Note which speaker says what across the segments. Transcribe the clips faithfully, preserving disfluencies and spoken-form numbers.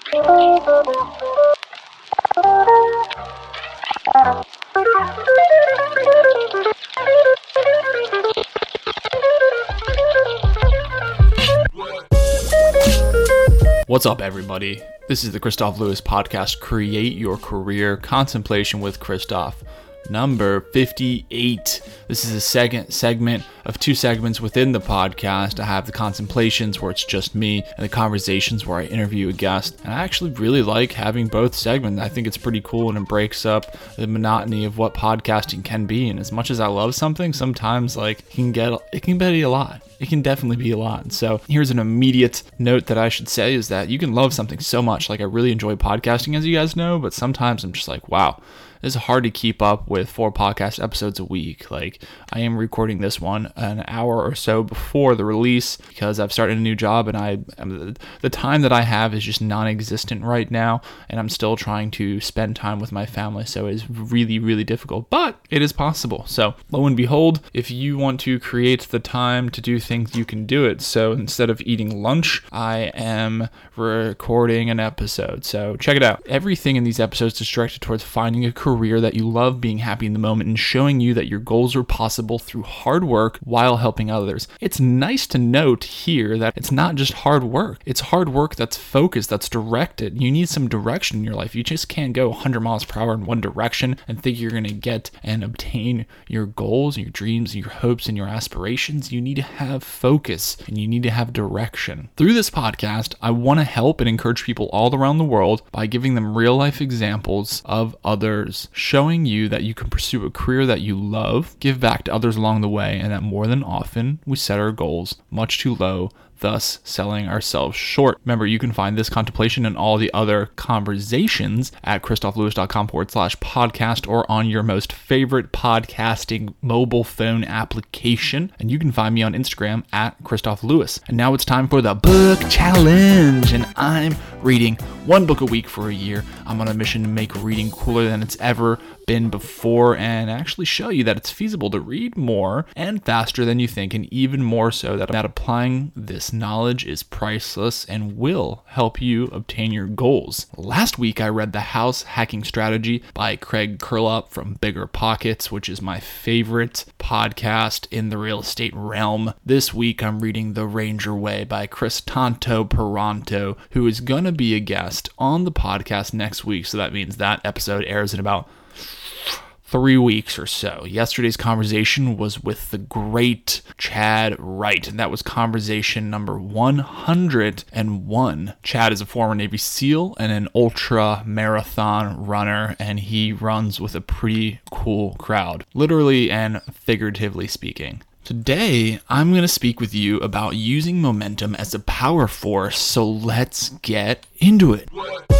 Speaker 1: What's up, everybody? This is the Christoph Lewis podcast, Create Your Career Contemplation with Christoph, number fifty-eight. This is a second segment of two segments within the podcast. I have the contemplations where it's just me and the conversations where I interview a guest. And I actually really like having both segments. I think it's pretty cool and it breaks up the monotony of what podcasting can be. And as much as I love something, sometimes like it can get it can be a lot. It can definitely be a lot. And so here's an immediate note that I should say is that you can love something so much. Like I really enjoy podcasting, as you guys know, but sometimes I'm just like, wow, it's hard to keep up with four podcast episodes a week. Like I am recording this one an hour or so before the release because I've started a new job and I the time that I have is just non-existent right now, and I'm still trying to spend time with my family. So it is really, really difficult, but it is possible. So lo and behold, if you want to create the time to do things, you can do it. So instead of eating lunch, I am recording an episode. So check it out. Everything in these episodes is directed towards finding a career career that you love, being happy in the moment, and showing you that your goals are possible through hard work while helping others. It's nice to note here that it's not just hard work. It's hard work that's focused, that's directed. You need some direction in your life. You just can't go one hundred miles per hour in one direction and think you're going to get and obtain your goals, your dreams, your hopes, and your aspirations. You need to have focus and you need to have direction. Through this podcast, I want to help and encourage people all around the world by giving them real life examples of others, showing you that you can pursue a career that you love, give back to others along the way, and that more than often we set our goals much too low, thus selling ourselves short. Remember, you can find this contemplation and all the other conversations at christophlewis.com forward slash podcast or on your most favorite podcasting mobile phone application. And you can find me on Instagram at Christoph Lewis. And now it's time for the book challenge. And I'm reading one book a week for a year. I'm on a mission to make reading cooler than it's ever been before and actually show you that it's feasible to read more and faster than you think, and even more so that, that applying this knowledge is priceless and will help you obtain your goals. Last week I read The House Hacking Strategy by Craig Curelop from Bigger Pockets, which is my favorite podcast in the real estate realm. This week I'm reading The Ranger Way by Chris Tanto Peranto, who is going to be a guest on the podcast next week. So that means that episode airs in about three weeks or so. Yesterday's conversation was with the great Chad Wright, and that was conversation number one hundred one. Chad is a former Navy SEAL and an ultra marathon runner, and he runs with a pretty cool crowd, literally and figuratively speaking. Today, I'm going to speak with you about using momentum as a power force, so let's get into it.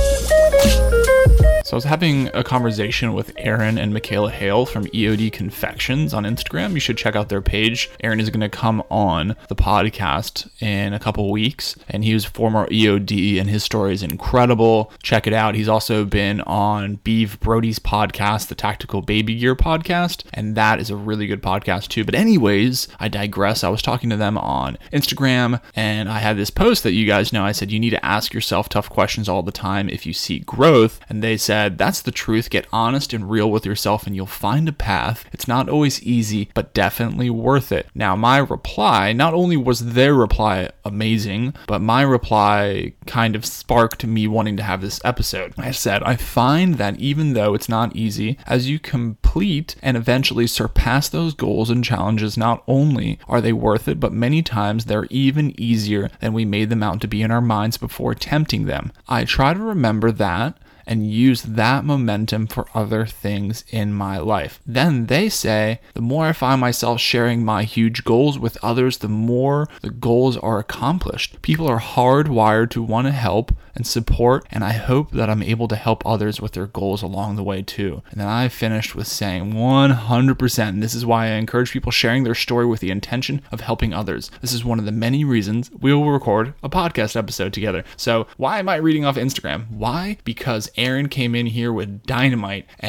Speaker 1: So I was having a conversation with Aaron and Michaela Hale from E O D Confections on Instagram. You should check out their page. Aaron is going to come on the podcast in a couple weeks, and he was former E O D, and his story is incredible. Check it out. He's also been on Beeve Brody's podcast, the Tactical Baby Gear podcast, and that is a really good podcast too. But anyways, I digress. I was talking to them on Instagram, and I had this post that you guys know. I said, you need to ask yourself tough questions all the time if you see growth, and they said, that's the truth. Get honest and real with yourself and you'll find a path. It's not always easy, but definitely worth it. Now, my reply, not only was their reply amazing, but my reply kind of sparked me wanting to have this episode. I said, I find that even though it's not easy, as you complete and eventually surpass those goals and challenges, not only are they worth it, but many times they're even easier than we made them out to be in our minds before attempting them. I try to remember that and use that momentum for other things in my life. Then they say, the more I find myself sharing my huge goals with others, the more the goals are accomplished. People are hardwired to want to help and support, and I hope that I'm able to help others with their goals along the way too. And then I finished with saying one hundred percent, and this is why I encourage people sharing their story with the intention of helping others. This is one of the many reasons we will record a podcast episode together. So why am I reading off Instagram? Why? Because Aaron came in here with dynamite and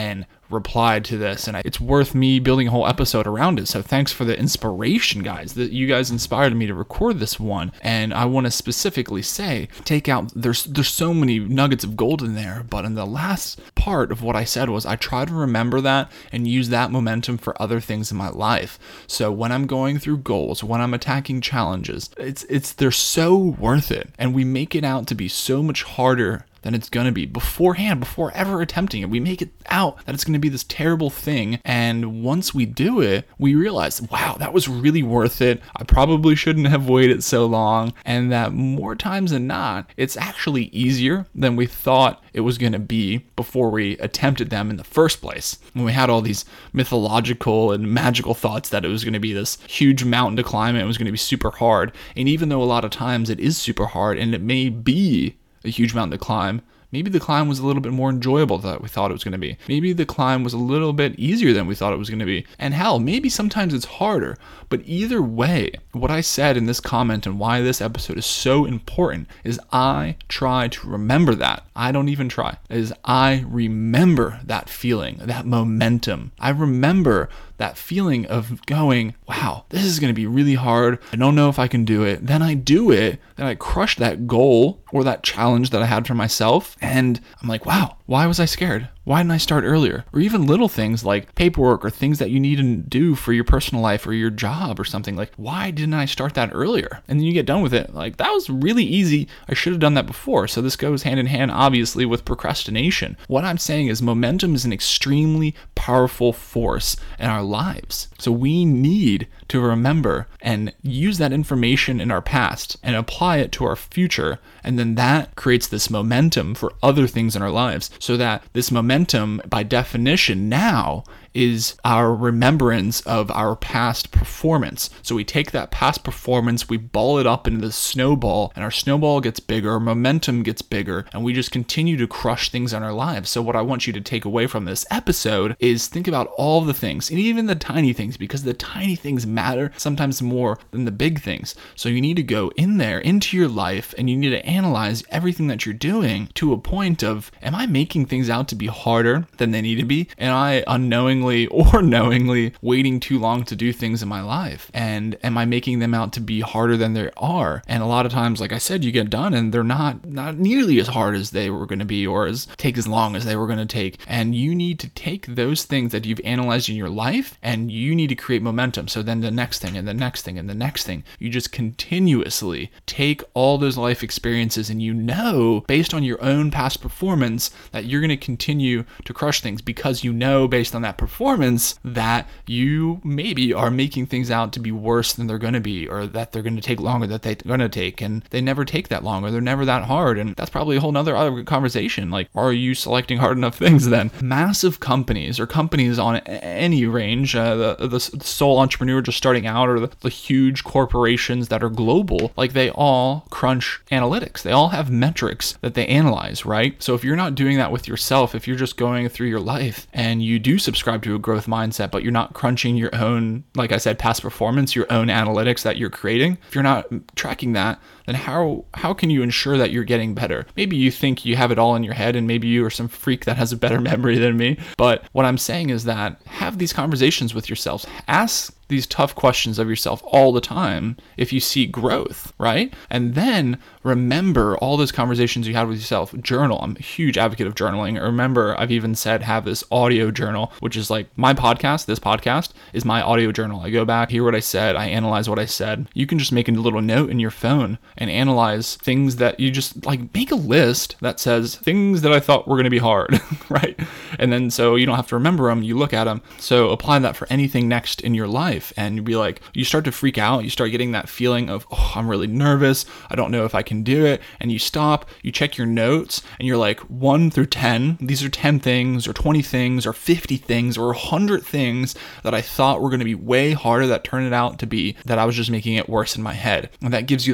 Speaker 1: replied to this, and it's worth me building a whole episode around it. So thanks for the inspiration, guys. That you guys inspired me to record this one. And I want to specifically say, take out, there's there's so many nuggets of gold in there, but in the last part of what I said was I try to remember that and use that momentum for other things in my life. So when I'm going through goals, when I'm attacking challenges, it's it's they're so worth it, and we make it out to be so much harder than it's going to be beforehand, before ever attempting it. We make it out that it's going to be this terrible thing. And once we do it, we realize, wow, that was really worth it. I probably shouldn't have waited so long. And that more times than not, it's actually easier than we thought it was going to be before we attempted them in the first place. When we had all these mythological and magical thoughts that it was going to be this huge mountain to climb and it was going to be super hard. And even though a lot of times it is super hard and it may be a huge mountain to climb, maybe the climb was a little bit more enjoyable than we thought it was going to be. Maybe the climb was a little bit easier than we thought it was going to be. And hell, maybe sometimes it's harder. But either way, what I said in this comment and why this episode is so important is I try to remember that. I don't even try. Is I remember that feeling, that momentum. I remember that feeling of going, wow, this is going to be really hard. I don't know if I can do it. Then I do it. Then I crush that goal or that challenge that I had for myself. And I'm like, wow, why was I scared? Why didn't I start earlier? Or even little things like paperwork or things that you need to do for your personal life or your job or something. Like, why didn't I start that earlier? And then you get done with it. Like, that was really easy. I should have done that before. So this goes hand in hand, obviously, with procrastination. What I'm saying is momentum is an extremely powerful force in our lives. So we need to remember and use that information in our past and apply it to our future. And then that creates this momentum for other things in our lives, so that this momentum, by definition now, is our remembrance of our past performance. So we take that past performance, we ball it up into the snowball, and our snowball gets bigger, our momentum gets bigger, and we just continue to crush things in our lives. So what I want you to take away from this episode is think about all the things, and even the tiny things, because the tiny things matter sometimes more than the big things. So you need to go in there, into your life, and you need to analyze everything that you're doing to a point of, am I making things out to be harder than they need to be? Am I unknowingly or knowingly waiting too long to do things in my life? And am I making them out to be harder than they are? And a lot of times, like I said, you get done and they're not not nearly as hard as they were going to be, or as take as long as they were going to take. And you need to take those things that you've analyzed in your life and you need to create momentum. So then the next thing and the next thing and the next thing, you just continuously take all those life experiences, and you know, based on your own past performance, that you're going to continue to crush things, because you know, based on that performance, performance that you maybe are making things out to be worse than they're going to be, or that they're going to take longer than they're going to take, and they never take that long, or they're never that hard. And that's probably a whole nother other conversation. Like, are you selecting hard enough things then? Massive companies, or companies on any range, uh, the, the sole entrepreneur just starting out, or the, the huge corporations that are global, like, they all crunch analytics. They all have metrics that they analyze, right? So if you're not doing that with yourself, if you're just going through your life and you do subscribe to a growth mindset, but you're not crunching your own, like I said, past performance, your own analytics that you're creating, if you're not tracking that, then how how can you ensure that you're getting better? Maybe you think you have it all in your head, and maybe you are some freak that has a better memory than me. But what I'm saying is that have these conversations with yourselves. Ask these tough questions of yourself all the time if you see growth, right? And then remember all those conversations you had with yourself. Journal. I'm a huge advocate of journaling. Remember, I've even said have this audio journal, which is like my podcast. This podcast is my audio journal. I go back, hear what I said, I analyze what I said. You can just make a little note in your phone and analyze things that you just like, make a list that says things that I thought were going to be hard, right? And then so you don't have to remember them, you look at them. So apply that for anything next in your life. And you'd be like, you start to freak out. You start getting that feeling of, oh, I'm really nervous. I don't know if I can do it. And you stop, you check your notes, and you're like, one through ten. These are ten things, or twenty things, or fifty things, or one hundred things that I thought were going to be way harder that turned it out to be that I was just making it worse in my head. And that gives you the confidence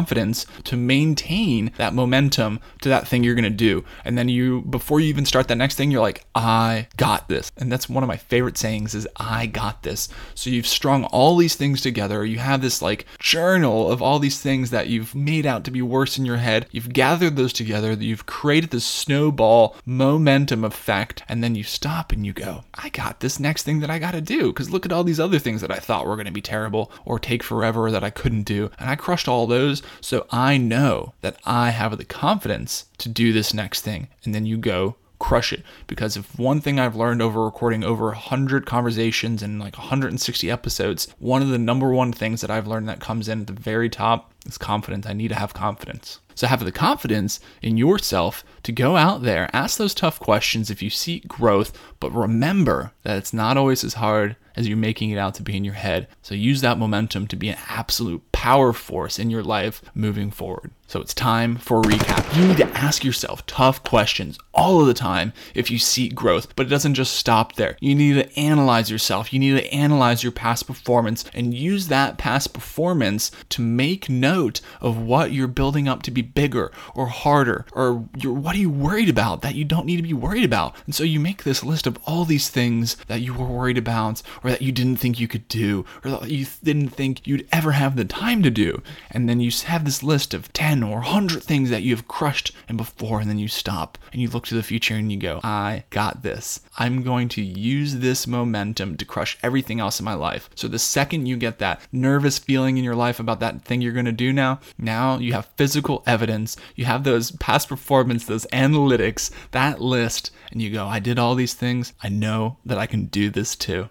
Speaker 1: confidence to maintain that momentum to that thing you're going to do. And then you, before you even start that next thing, you're like, I got this. And that's one of my favorite sayings is, I got this. So you've strung all these things together. You have this like journal of all these things that you've made out to be worse in your head. You've gathered those together. You've created this snowball momentum effect. And then you stop and you go, I got this next thing that I got to do. Because look at all these other things that I thought were going to be terrible or take forever that I couldn't do. And I crushed all those. So I know that I have the confidence to do this next thing. And then you go crush it. Because if one thing I've learned over recording over one hundred conversations and like one hundred sixty episodes, one of the number one things that I've learned that comes in at the very top is confidence. I need to have confidence. So have the confidence in yourself to go out there, ask those tough questions if you seek growth, but remember that it's not always as hard as you're making it out to be in your head. So use that momentum to be an absolute power force in your life moving forward. So it's time for a recap. You need to ask yourself tough questions all of the time if you seek growth, but it doesn't just stop there. You need to analyze yourself. You need to analyze your past performance and use that past performance to make note of what you're building up to be bigger or harder, or you're, what are you worried about that you don't need to be worried about. And so you make this list of all these things that you were worried about, or that you didn't think you could do, or that you didn't think you'd ever have the time to do. And then you have this list of ten or one hundred things that you have crushed and before, and then you stop and you look to the future and you go, I got this. I'm going to use this momentum to crush everything else in my life. So the second you get that nervous feeling in your life about that thing you're going to do now, now you have physical evidence, you have those past performance, those analytics, that list, and you go, I did all these things. I know that I can do this too.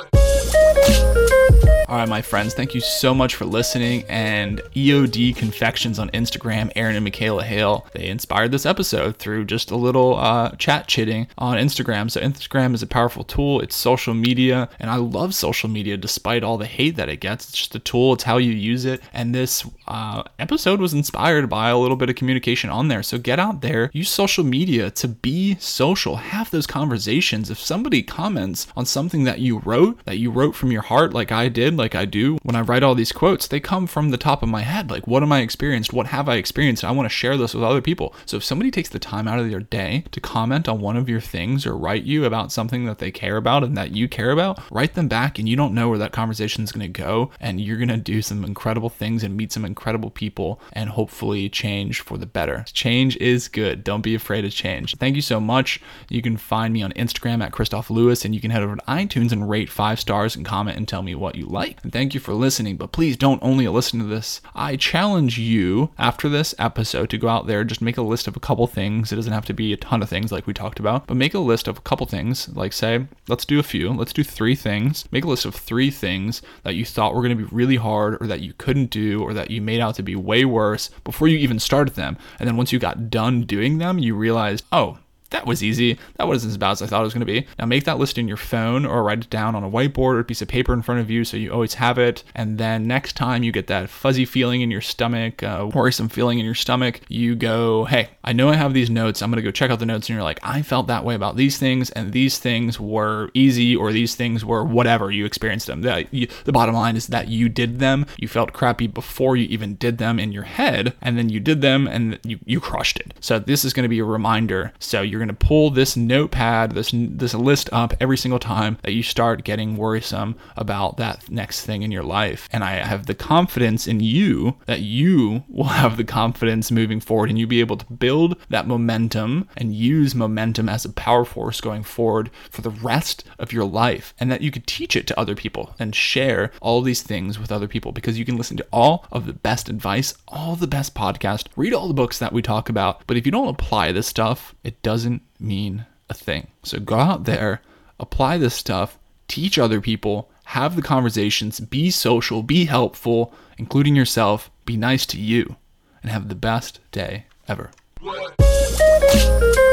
Speaker 1: All right, my friends, thank you so much for listening. And E O D Confections on Instagram, Aaron and Michaela Hale, they inspired this episode through just a little uh, chat chitting on Instagram. So Instagram is a powerful tool. It's social media, and I love social media despite all the hate that it gets. It's just a tool. It's how you use it. And this uh, episode was inspired by a little bit of communication on there. So get out there, use social media to be social, have those conversations. If somebody comments on something that you wrote, that you wrote from your heart, like I did, like I do, when I write all these quotes, they come from the top of my head. Like, what am I experienced? What have I experienced? I want to share this with other people. So if somebody takes the time out of their day to comment on one of your things or write you about something that they care about and that you care about, write them back, and you don't know where that conversation is going to go. And you're going to do some incredible things and meet some incredible people and hopefully change for the better. Change is good. Don't be afraid of change. Thank you so much. You can find me on Instagram at Christoph Lewis, and you can head over to iTunes and rate five stars and comment and tell me what you like. And thank you for listening, but please don't only listen to this. I challenge you after this episode to go out there, just make a list of a couple things. It doesn't have to be a ton of things like we talked about, but make a list of a couple things. Like say, let's do a few, let's do three things. Make a list of three things that you thought were going to be really hard or that you couldn't do or that you made out to be way worse before you even started them. And then once you got done doing them, you realized, oh, that was easy. That wasn't as bad as I thought it was going to be. Now make that list in your phone or write it down on a whiteboard or a piece of paper in front of you so you always have it. And then next time you get that fuzzy feeling in your stomach, uh, worrisome feeling in your stomach, you go, hey, I know I have these notes. I'm going to go check out the notes. And you're like, I felt that way about these things, and these things were easy, or these things were whatever, you experienced them. The, you, the bottom line is that you did them. You felt crappy before you even did them in your head, and then you did them and you, you crushed it. So this is going to be a reminder. So you're going to pull this notepad, this this list up every single time that you start getting worrisome about that next thing in your life. And I have the confidence in you that you will have the confidence moving forward, and you'll be able to build that momentum and use momentum as a power force going forward for the rest of your life, and that you could teach it to other people and share all these things with other people, because you can listen to all of the best advice, all the best podcasts, read all the books that we talk about, but if you don't apply this stuff, it doesn't mean a thing. So go out there, apply this stuff, teach other people, have the conversations, be social, be helpful, including yourself, be nice to you, and have the best day ever.